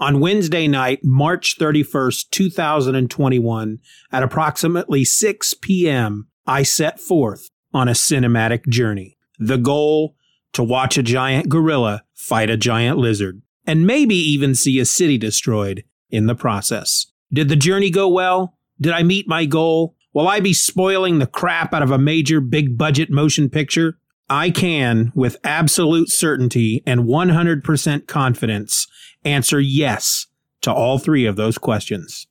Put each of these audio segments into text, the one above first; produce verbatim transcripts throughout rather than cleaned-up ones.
On Wednesday night, March thirty-first, two thousand twenty-one, at approximately six p.m., I set forth on a cinematic journey. The goal, to watch a giant gorilla fight a giant lizard, and maybe even see a city destroyed in the process. Did the journey go well? Did I meet my goal? Will I be spoiling the crap out of a major big-budget motion picture? I can, with absolute certainty and one hundred percent confidence, answer yes to all three of those questions.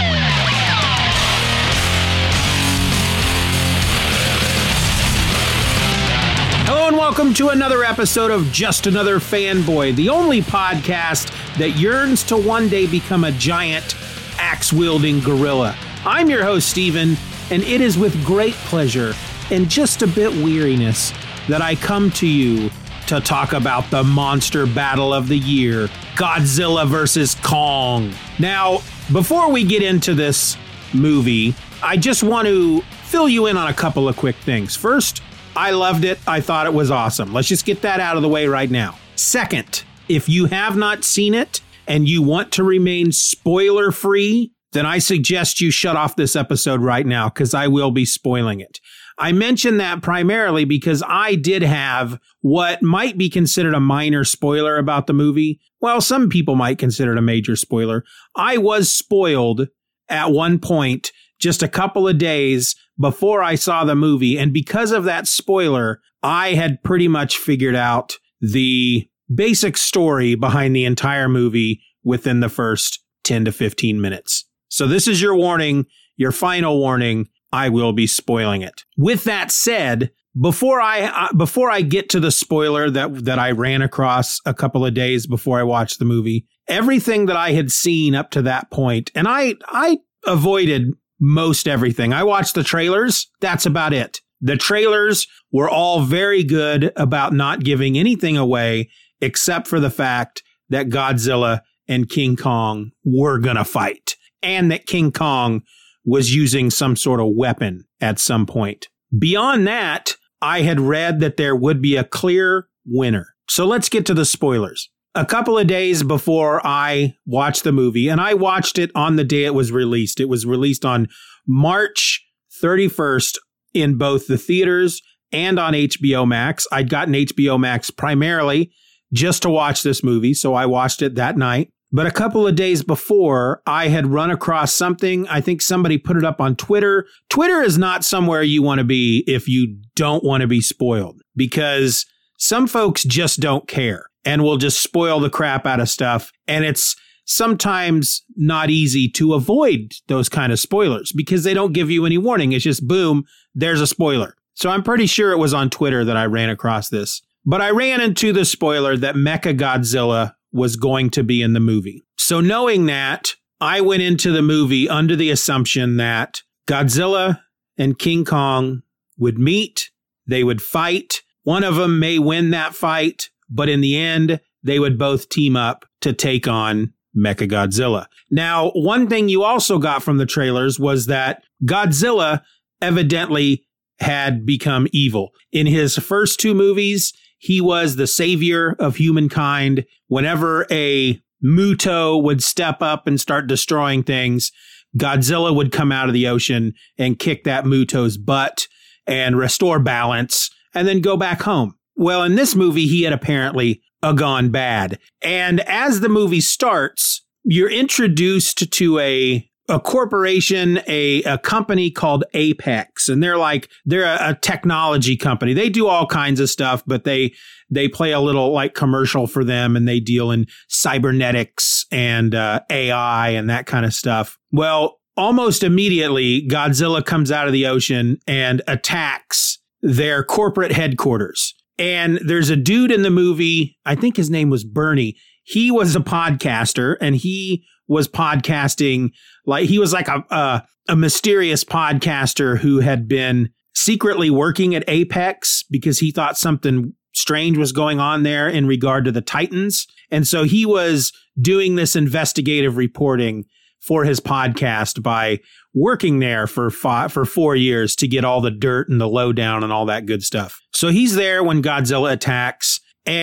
Hello and welcome to another episode of Just Another Fanboy, the only podcast that yearns to one day become a giant axe-wielding gorilla. I'm your host, Steven, and it is with great pleasure and just a bit weariness that I come to you to talk about the monster battle of the year, Godzilla versus Kong. Now, before we get into this movie, I just want to fill you in on a couple of quick things. First, I loved it. I thought it was awesome. Let's just get that out of the way right now. Second, if you have not seen it and you want to remain spoiler-free, then I suggest you shut off this episode right now because I will be spoiling it. I mention that primarily because I did have what might be considered a minor spoiler about the movie. Well, some people might consider it a major spoiler. I was spoiled at one point just a couple of days before I saw the movie. And because of that spoiler, I had pretty much figured out the basic story behind the entire movie within the first ten to fifteen minutes. So this is your warning, your final warning. I will be spoiling it. With that said, before I uh, before I get to the spoiler that that I ran across a couple of days before I watched the movie, everything that I had seen up to that point, and I I avoided most everything. I watched the trailers. That's about it. The trailers were all very good about not giving anything away except for the fact that Godzilla and King Kong were going to fight, and that King Kong was using some sort of weapon at some point. Beyond that, I had read that there would be a clear winner. So let's get to the spoilers. A couple of days before I watched the movie, and I watched it on the day it was released. It was released on March thirty-first in both the theaters and on H B O Max. I'd gotten H B O Max primarily just to watch this movie, so I watched it that night. But a couple of days before, I had run across something. I think somebody put it up on Twitter. Twitter is not somewhere you want to be if you don't want to be spoiled, because some folks just don't care and will just spoil the crap out of stuff. And it's sometimes not easy to avoid those kind of spoilers because they don't give you any warning. It's just, boom, there's a spoiler. So I'm pretty sure it was on Twitter that I ran across this. But I ran into the spoiler that Mechagodzilla was going to be in the movie. So knowing that, I went into the movie under the assumption that Godzilla and King Kong would meet, they would fight. One of them may win that fight, but in the end, they would both team up to take on Mechagodzilla. Now, one thing you also got from the trailers was that Godzilla evidently had become evil. In his first two movies, he was the savior of humankind. Whenever a Muto would step up and start destroying things, Godzilla would come out of the ocean and kick that Muto's butt and restore balance and then go back home. Well, in this movie, he had apparently uh, gone bad. And as the movie starts, you're introduced to a a corporation, a, a company called Apex, and they're like, they're a, a technology company. They do all kinds of stuff, but they, they play a little like commercial for them, and they deal in cybernetics and uh, A I and that kind of stuff. Well, almost immediately, Godzilla comes out of the ocean and attacks their corporate headquarters. And there's a dude in the movie, I think his name was Bernie. He was a podcaster, and he was podcasting like he was like a, a a mysterious podcaster who had been secretly working at Apex because he thought something strange was going on there in regard to the Titans. And so he was doing this investigative reporting for his podcast by working there for five, for four years to get all the dirt and the lowdown and all that good stuff. So he's there when Godzilla attacks. And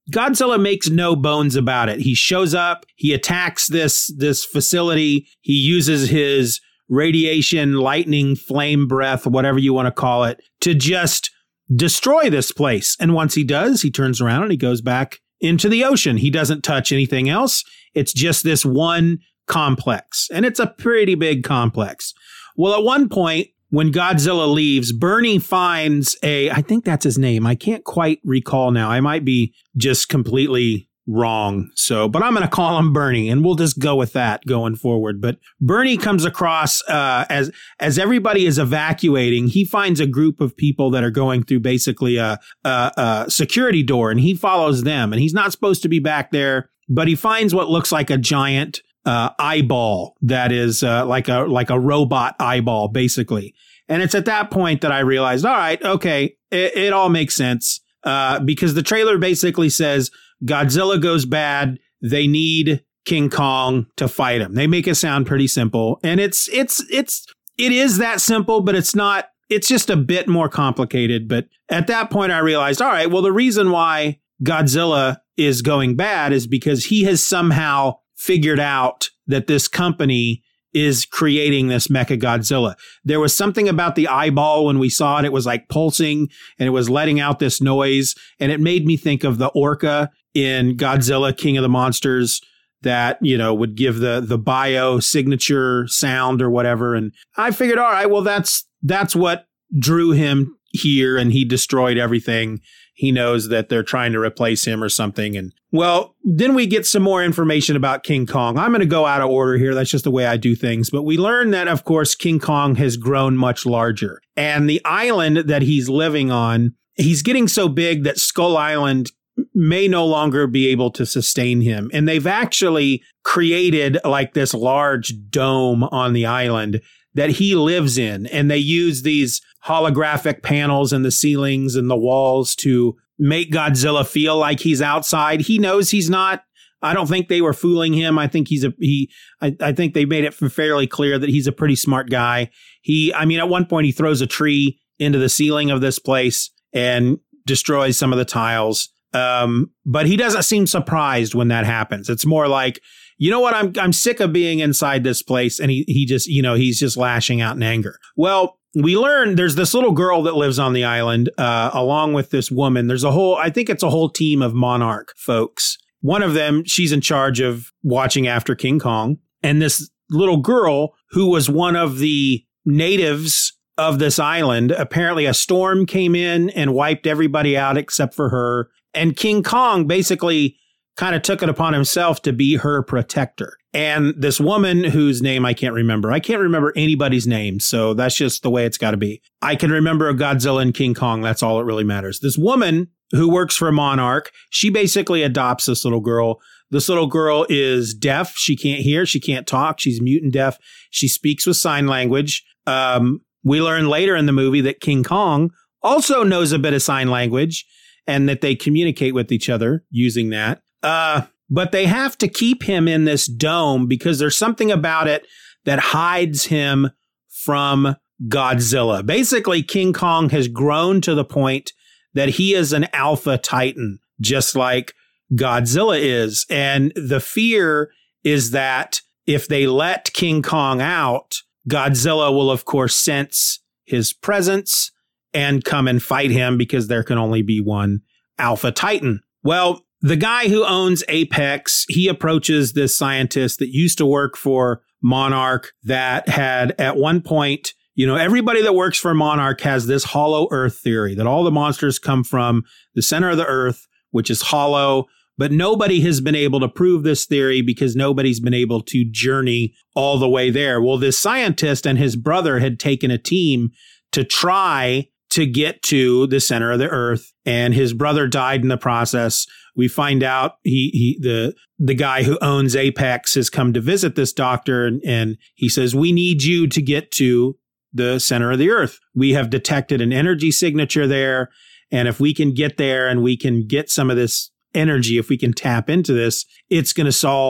Godzilla makes no bones about it. He shows up, he attacks this, this facility, he uses his radiation, lightning, flame breath, whatever you want to call it, to just destroy this place. And once he does, he turns around and he goes back into the ocean. He doesn't touch anything else. It's just this one complex. And it's a pretty big complex. Well, at one point, when Godzilla leaves, Bernie finds a, I think that's his name. I can't quite recall now. I might be just completely wrong. So, but I'm going to call him Bernie, and we'll just go with that going forward. But Bernie comes across uh, as as everybody is evacuating. He finds a group of people that are going through basically a, a, a security door, and he follows them. And he's not supposed to be back there, but he finds what looks like a giant uh, eyeball that is uh, like a like a robot eyeball, basically. And it's at that point that I realized, all right, okay, it, it all makes sense uh, because the trailer basically says Godzilla goes bad. They need King Kong to fight him. They make it sound pretty simple, and it's it's it's it is that simple, but it's not. It's just a bit more complicated. But at that point, I realized, all right, well, the reason why Godzilla is going bad is because he has somehow figured out that this company is creating this Mechagodzilla. There was something about the eyeball when we saw it. It was like pulsing and it was letting out this noise. And it made me think of the orca in Godzilla, King of the Monsters, that, you know, would give the, the bio signature sound or whatever. And I figured, all right, well, that's, that's what drew him here. And he destroyed everything. He knows that they're trying to replace him or something. And well, then we get some more information about King Kong. I'm going to go out of order here. That's just the way I do things. But we learn that, of course, King Kong has grown much larger. And the island that he's living on, he's getting so big that Skull Island may no longer be able to sustain him. And they've actually created like this large dome on the island that he lives in. And they use these holographic panels in the ceilings and the walls to make Godzilla feel like he's outside. He knows he's not. I don't think they were fooling him. I think he's a, he, I, I think they made it fairly clear that he's a pretty smart guy. He, I mean, at one point he throws a tree into the ceiling of this place and destroys some of the tiles. Um, but he doesn't seem surprised when that happens. It's more like, you know what? I'm, I'm sick of being inside this place. And he, he just, you know, he's just lashing out in anger. Well, we learn there's this little girl that lives on the island, uh, along with this woman. There's a whole, I think it's a whole team of Monarch folks. One of them, she's in charge of watching after King Kong. And this little girl who was one of the natives of this island, apparently a storm came in and wiped everybody out except for her. And King Kong basically kind of took it upon himself to be her protector. And this woman whose name I can't remember. I can't remember anybody's name, so that's just the way it's got to be. I can remember Godzilla and King Kong. That's all that really matters. This woman who works for Monarch, she basically adopts this little girl. This little girl is deaf. She can't hear. She can't talk. She's mute and deaf. She speaks with sign language. Um, we learn later in the movie that King Kong also knows a bit of sign language and that they communicate with each other using that. Uh, but they have to keep him in this dome because there's something about it that hides him from Godzilla. Basically, King Kong has grown to the point that he is an alpha titan, just like Godzilla is. And the fear is that if they let King Kong out, Godzilla will, of course, sense his presence and come and fight him because there can only be one alpha titan. Well, the guy who owns Apex, he approaches this scientist that used to work for Monarch that had at one point, you know, everybody that works for Monarch has this hollow earth theory that all the monsters come from the center of the earth, which is hollow. But nobody has been able to prove this theory because nobody's been able to journey all the way there. Well, this scientist and his brother had taken a team to try to get to the center of the earth, and his brother died in the process. We find out he, he the the guy who owns Apex has come to visit this doctor, and, and he says, we need you to get to the center of the earth. We have detected an energy signature there, and if we can get there and we can get some of this energy, if we can tap into this, it's going to solve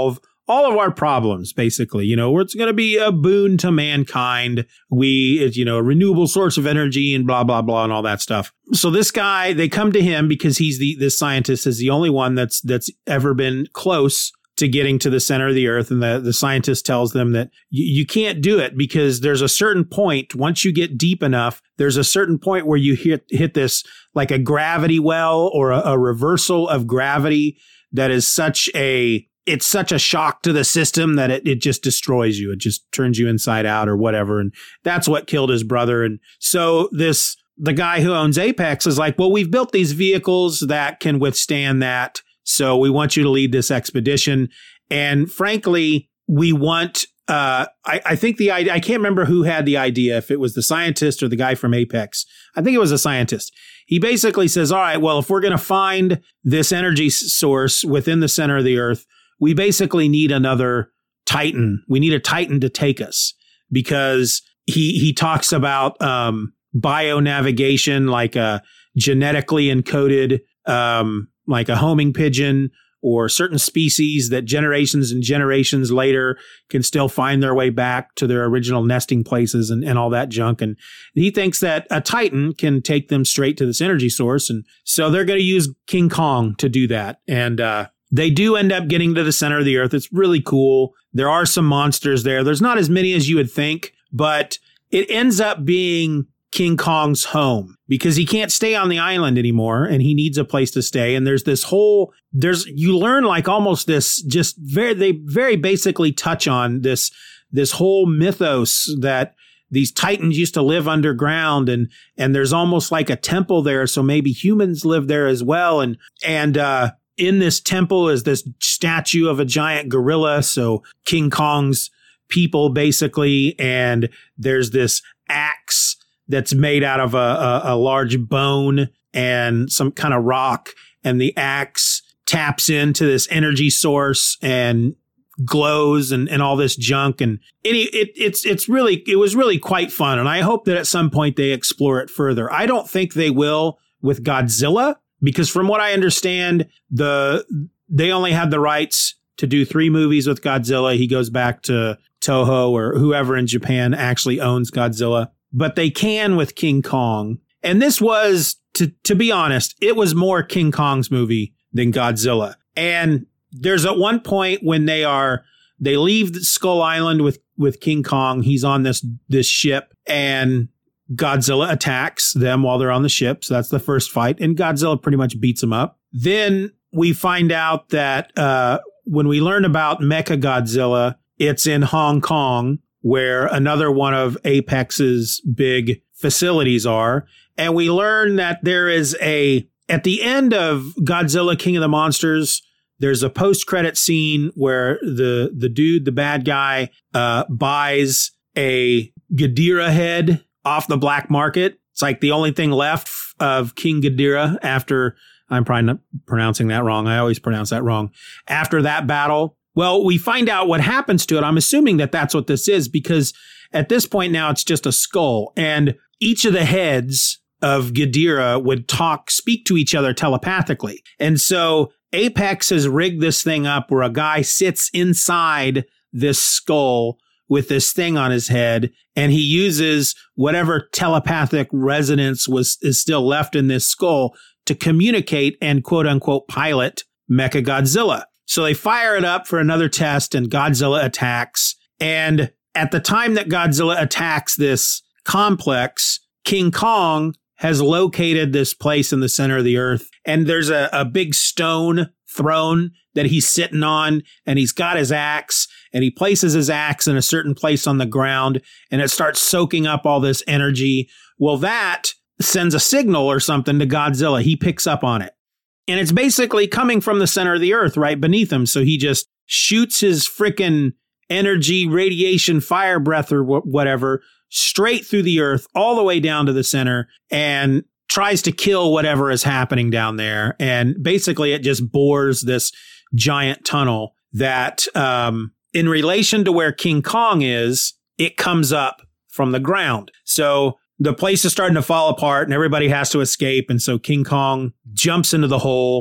all of our problems, basically. You know, it's going to be a boon to mankind. We, it's, you know, a renewable source of energy and blah, blah, blah, and all that stuff. So this guy, they come to him because he's the, this scientist is the only one that's, that's ever been close to getting to the center of the earth. And the, the scientist tells them that you, you can't do it because there's a certain point, once you get deep enough, there's a certain point where you hit, hit this like a gravity well or a, a reversal of gravity that is such a, it's such a shock to the system that it, it just destroys you. It just turns you inside out or whatever. And that's what killed his brother. And so this, the guy who owns Apex is like, well, we've built these vehicles that can withstand that. So we want you to lead this expedition. And frankly, we want, uh, I, I think the idea, I can't remember who had the idea, if it was the scientist or the guy from Apex. I think it was a scientist. He basically says, all right, well, if we're going to find this energy source within the center of the earth, we basically need another Titan. We need a Titan to take us because he, he talks about, um, bio-navigation, like a genetically encoded, um, like a homing pigeon or certain species that generations and generations later can still find their way back to their original nesting places and, and all that junk. And he thinks that a Titan can take them straight to this energy source. And so they're going to use King Kong to do that. And uh, they do end up getting to the center of the earth. It's really cool. There are some monsters there. There's not as many as you would think, but it ends up being King Kong's home because he can't stay on the island anymore and he needs a place to stay. And there's this whole, there's, you learn like almost this, just very, they very basically touch on this, this whole mythos that these Titans used to live underground and, and there's almost like a temple there. So maybe humans live there as well. And, and, uh, in this temple is this statue of a giant gorilla. So King Kong's people basically, and there's this axe that's made out of a, a, a large bone and some kind of rock. And the axe taps into this energy source and glows and, and all this junk. And any, it, it's, it's really, it was really quite fun. And I hope that at some point they explore it further. I don't think they will with Godzilla because from what I understand, the, they only had the rights to do three movies with Godzilla. He goes back to Toho or whoever in Japan actually owns Godzilla. But they can with King Kong. And this was, to, to be honest, it was more King Kong's movie than Godzilla. And there's at one point when they are, they leave Skull Island with, with King Kong. He's on this, this ship and Godzilla attacks them while they're on the ship. So that's the first fight. And Godzilla pretty much beats him up. Then we find out that, uh, when we learn about Mechagodzilla, it's in Hong Kong, where another one of Apex's big facilities are. And we learn that there is a, at the end of Godzilla King of the Monsters, there's a post-credit scene where the, the dude, the bad guy, uh, buys a Ghidorah head off the black market. It's like the only thing left of King Ghidorah after, I'm probably not pronouncing that wrong. I always pronounce that wrong. After that battle. Well, we find out what happens to it. I'm assuming that that's what this is because at this point now it's just a skull and each of the heads of Ghidorah would talk, speak to each other telepathically. And so Apex has rigged this thing up where a guy sits inside this skull with this thing on his head and he uses whatever telepathic resonance was is still left in this skull to communicate and quote unquote pilot Mechagodzilla. So they fire it up for another test and Godzilla attacks. And at the time that Godzilla attacks this complex, King Kong has located this place in the center of the earth. And there's a, a big stone throne that he's sitting on and he's got his axe and he places his axe in a certain place on the ground and it starts soaking up all this energy. Well, that sends a signal or something to Godzilla. He picks up on it. And it's basically coming from the center of the earth right beneath him. So he just shoots his frickin' energy, radiation, fire breath or wh- whatever straight through the earth all the way down to the center and tries to kill whatever is happening down there. And basically it just bores this giant tunnel that um, in relation to where King Kong is, it comes up from the ground. So the place is starting to fall apart and everybody has to escape. And so King Kong jumps into the hole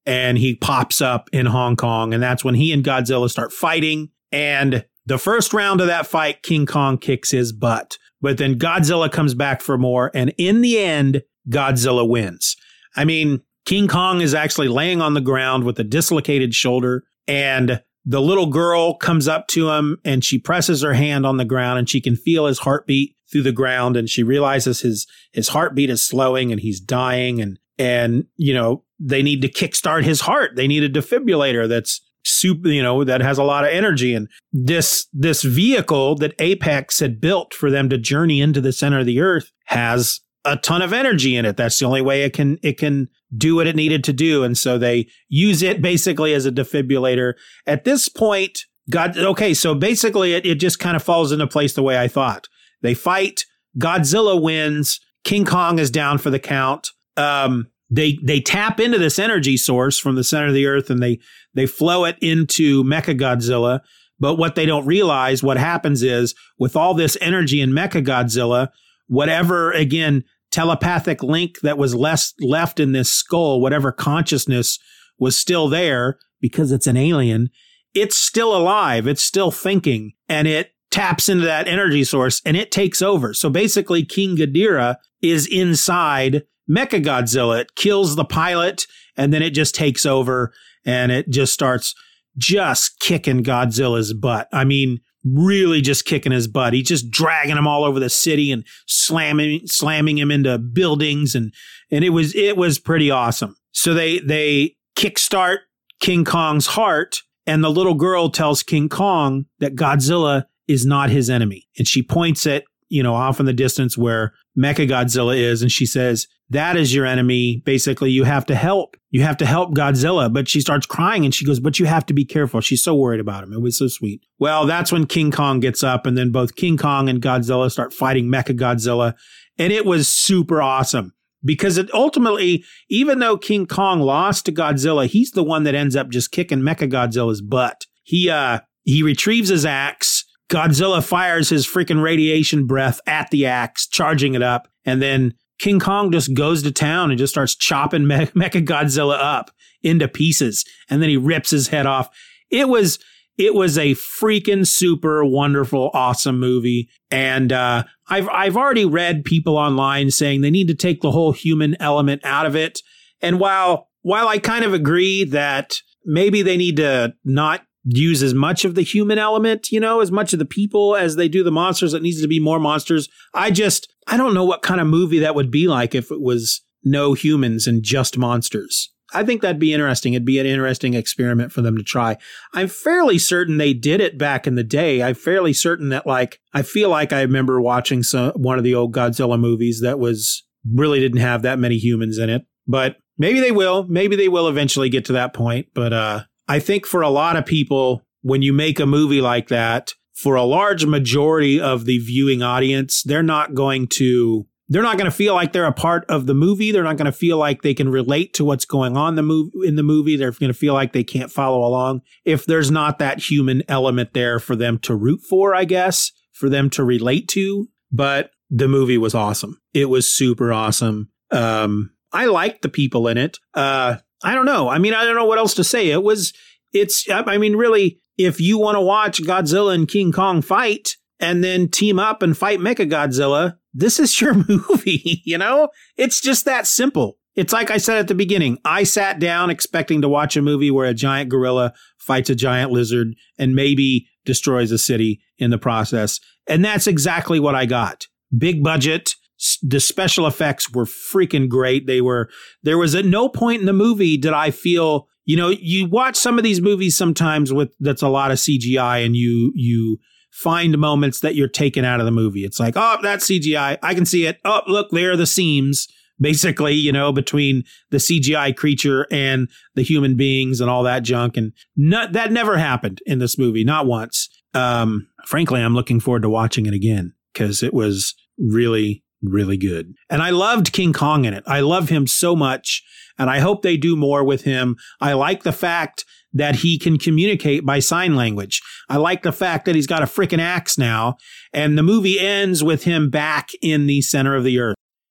and he pops up in Hong Kong. And that's when he and Godzilla start fighting. And the first round of that fight, King Kong kicks his butt. But then Godzilla comes back for more. And in the end, Godzilla wins. I mean, King Kong is actually laying on the ground with a dislocated shoulder. And the little girl comes up to him and she presses her hand on the ground and she can feel his heartbeat through the ground. And she realizes his his heartbeat is slowing and he's dying. And, and you know, they need to kickstart his heart. They need a defibrillator that's super, you know, that has a lot of energy. And this this vehicle that Apex had built for them to journey into the center of the earth has a ton of energy in it. That's the only way it can it can do what it needed to do. And so they use it basically as a defibrillator. At this point, God, okay, so basically it, it just kind of falls into place the way I thought. They fight, Godzilla wins, King Kong is down for the count. Um, they they tap into this energy source from the center of the earth and they they flow it into Mechagodzilla. But what they don't realize, what happens is with all this energy in Mechagodzilla, whatever, again, telepathic link that was less left in this skull, whatever consciousness was still there because it's an alien, it's still alive. It's still thinking and it taps into that energy source and it takes over. So basically King Ghidorah is inside Mechagodzilla. It kills the pilot and then it just takes over and it just starts just kicking Godzilla's butt. I mean, really just kicking his butt. He's just dragging him all over the city and slamming slamming him into buildings and and it was it was pretty awesome. So they they kickstart King Kong's heart and the little girl tells King Kong that Godzilla is not his enemy. And she points at, you know, off in the distance where Mechagodzilla is and she says, "That is your enemy. Basically, you have to help. You have to help Godzilla." But she starts crying and she goes, "But you have to be careful." She's so worried about him. It was so sweet. Well, that's when King Kong gets up and then both King Kong and Godzilla start fighting Mechagodzilla. And it was super awesome because it ultimately, even though King Kong lost to Godzilla, he's the one that ends up just kicking Mechagodzilla's butt. He, uh, he retrieves his axe. Godzilla fires his freaking radiation breath at the axe, charging it up. And then King Kong just goes to town and just starts chopping Me- Mechagodzilla up into pieces. And then he rips his head off. It was it was a freaking super wonderful, awesome movie. And uh, I've I've already read people online saying they need to take the whole human element out of it. And while while I kind of agree that maybe they need to not use as much of the human element, you know, as much of the people as they do the monsters. It needs to be more monsters. I just, I don't know what kind of movie that would be like if it was no humans and just monsters. I think that'd be interesting. It'd be an interesting experiment for them to try. I'm fairly certain they did it back in the day. I'm fairly certain that, like, I feel like I remember watching some, one of the old Godzilla movies that was really didn't have that many humans in it. But maybe they will. Maybe they will eventually get to that point. But, uh, I think for a lot of people, when you make a movie like that, for a large majority of the viewing audience, they're not going to they're not going to feel like they're a part of the movie. They're not going to feel like they can relate to what's going on the mov- in the movie. They're going to feel like they can't follow along if there's not that human element there for them to root for, I guess, for them to relate to. But the movie was awesome. It was super awesome. Um, I liked the people in it. Uh, I don't know. I mean, I don't know what else to say. It was, it's, I mean, really, if you want to watch Godzilla and King Kong fight and then team up and fight Mechagodzilla, this is your movie, you know? It's just that simple. It's like I said at the beginning. I sat down expecting to watch a movie where a giant gorilla fights a giant lizard and maybe destroys a city in the process. And that's exactly what I got. Big budget. The special effects were freaking great. They were, there was at no point in the movie did I feel, you know, you watch some of these movies sometimes with, that's a lot of C G I and you, you find moments that you're taken out of the movie. It's like, oh, that's C G I. I can see it. Oh, look, there are the seams, basically, you know, between the C G I creature and the human beings and all that junk. And not, that never happened in this movie. Not once. Um, frankly, I'm looking forward to watching it again because it was really, really good. And I loved King Kong in it. I love him so much. And I hope they do more with him. I like the fact that he can communicate by sign language. I like the fact that he's got a freaking axe now. And the movie ends with him back in the center of the earth.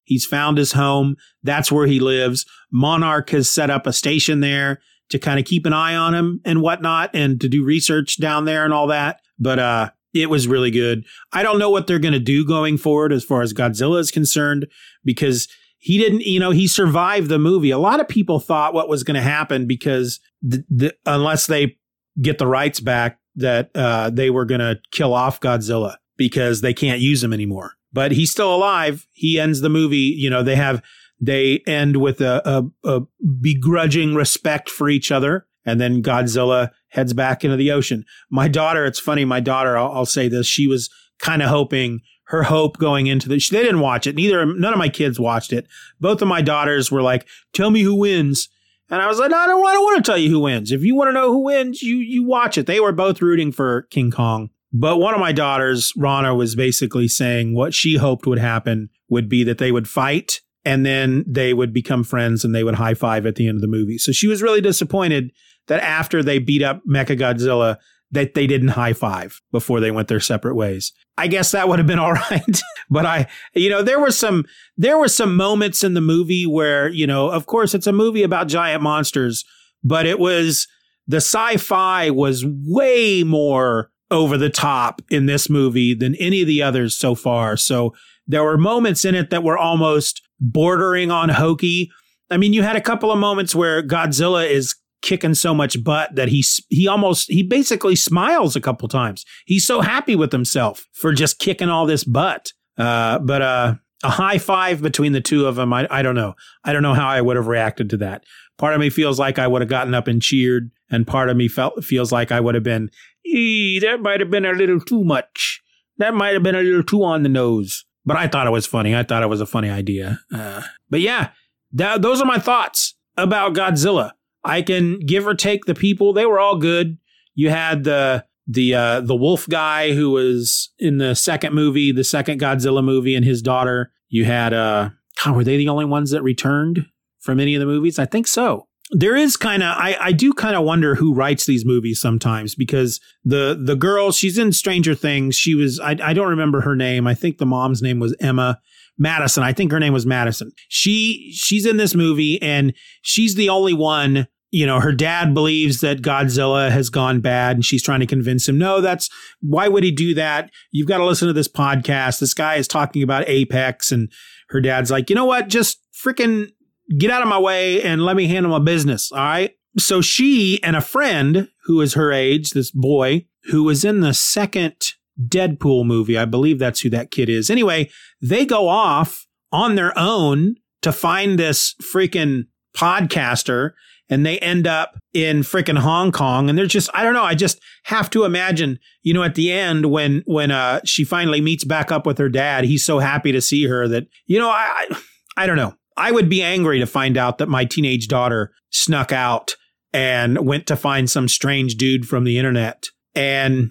He's found his home. That's where he lives. Monarch has set up a station there to kind of keep an eye on him and whatnot and to do research down there and all that. But uh, it was really good. I don't know what they're going to do going forward as far as Godzilla is concerned, because he didn't, you know, he survived the movie. A lot of people thought what was going to happen because the, the, unless they get the rights back, that uh, they were going to kill off Godzilla because they can't use him anymore. But he's still alive. He ends the movie. You know, they have they end with a, a, a begrudging respect for each other. And then Godzilla heads back into the ocean. My daughter, it's funny, my daughter, I'll, I'll say this, she was kind of hoping, her hope going into the, they didn't watch it. Neither, none of my kids watched it. Both of my daughters were like, tell me who wins. And I was like, no, I don't, I don't want to tell you who wins. If you want to know who wins, you, you watch it. They were both rooting for King Kong. But one of my daughters, Rana, was basically saying what she hoped would happen would be that they would fight and then they would become friends and they would high five at the end of the movie. So she was really disappointed that after they beat up Mechagodzilla, that they didn't high five before they went their separate ways. I guess that would have been all right. But I, you know, there were some, there were some moments in the movie where, you know, of course it's a movie about giant monsters, but it was, the sci-fi was way more over the top in this movie than any of the others so far. So there were moments in it that were almost bordering on hokey. I mean, you had a couple of moments where Godzilla is kicking so much butt that he he almost he basically smiles a couple times. He's so happy with himself for just kicking all this butt. Uh, but uh, a high five between the two of them, I I don't know. I don't know how I would have reacted to that. Part of me feels like I would have gotten up and cheered, and part of me felt feels like I would have been, ee, that might have been a little too much. That might have been a little too on the nose. But I thought it was funny. I thought it was a funny idea. Uh, but yeah, that, those are my thoughts about Godzilla. I can give or take the people. They were all good. You had the the uh, the wolf guy who was in the second movie, the second Godzilla movie, and his daughter. You had, uh, God, were they the only ones that returned from any of the movies? I think so. There is kind of, I, I do kind of wonder who writes these movies sometimes, because the the girl, she's in Stranger Things. She was, I, I don't remember her name. I think the mom's name was Emma Madison. I think her name was Madison. She she's in this movie and she's the only one. You know, her dad believes that Godzilla has gone bad and she's trying to convince him, no, that's, why would he do that? You've got to listen to this podcast. This guy is talking about Apex, and her dad's like, you know what? Just freaking get out of my way and let me handle my business. All right. So she and a friend who is her age, this boy who was in the second Deadpool movie, I believe that's who that kid is. Anyway, they go off on their own to find this freaking podcaster. And they end up in freaking Hong Kong. And they're just, I don't know. I just have to imagine, you know, at the end when when uh, she finally meets back up with her dad, he's so happy to see her that, you know, I, I, I don't know. I would be angry to find out that my teenage daughter snuck out and went to find some strange dude from the internet. And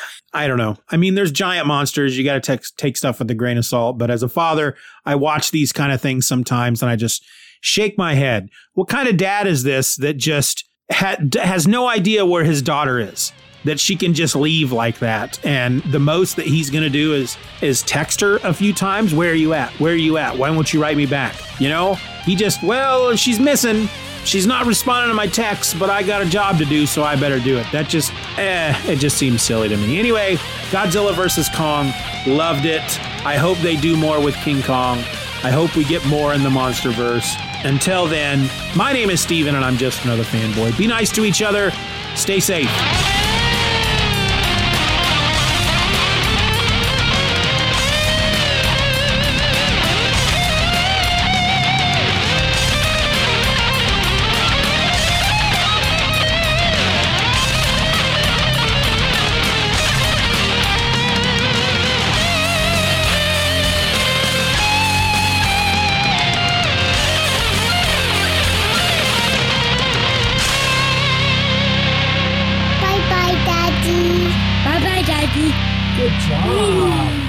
I don't know. I mean, there's giant monsters. You got to take, take stuff with a grain of salt. But as a father, I watch these kind of things sometimes and I just shake my head. What kind of dad is this that just ha- has no idea where his daughter is, that she can just leave like that? And the most that he's going to do is is text her a few times. Where are you at? Where are you at? Why won't you write me back? You know, he just, well, she's missing. She's not responding to my texts, but I got a job to do, so I better do it. That just, eh, it just seems silly to me. Anyway, Godzilla versus Kong, loved it. I hope they do more with King Kong. I hope we get more in the Monsterverse. Until then, my name is Steven, and I'm just another fanboy. Be nice to each other. Stay safe. Good job.